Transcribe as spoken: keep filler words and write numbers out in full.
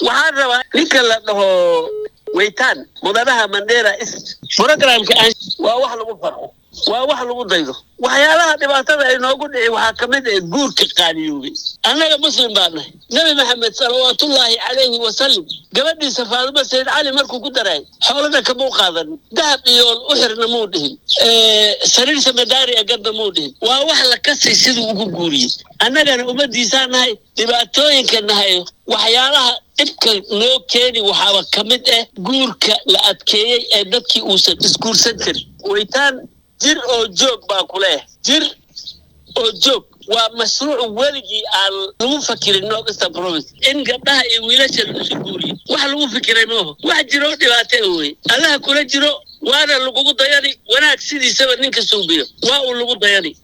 waxaan rabaa ninka la dhaho weytaan mudanaha Mandela is programka waa wax lagu farxo waa wax lagu daydo waxyaalaha dhibaatada ay noogu dhicay waxa kamid ah guurka qaaliyoobay anaga muslim baana nabi maxamed sallallahu alayhi wa sallam gabadhiisa Faadima Sayyid Ali markuu ku daray xoolada ka buu qaadan dahab iyo u xirna muu dhihin ee sariirta madaari agada muu dhihin waa wax la kasay sidoo ugu guuriyay anagana umadiisanahay dhibaatooyinka nahay waxyaalaha ibka loo keeni waxa kamid ah guurka la adkeeyay ee dadkii uu isguursan jiray weytaan jir oo joog baa ku leh jir oo joog waa mashruuc waligi aan lagu fakirin noqista province in gabdhaha iyo wiilasha lagu guuriyo wax lagu fikiray ma wax jiro dhibaato weey Allah kula jiro waana lagu dayani wanaag sidiisaba ninka suubiyo waa uu lagu dayani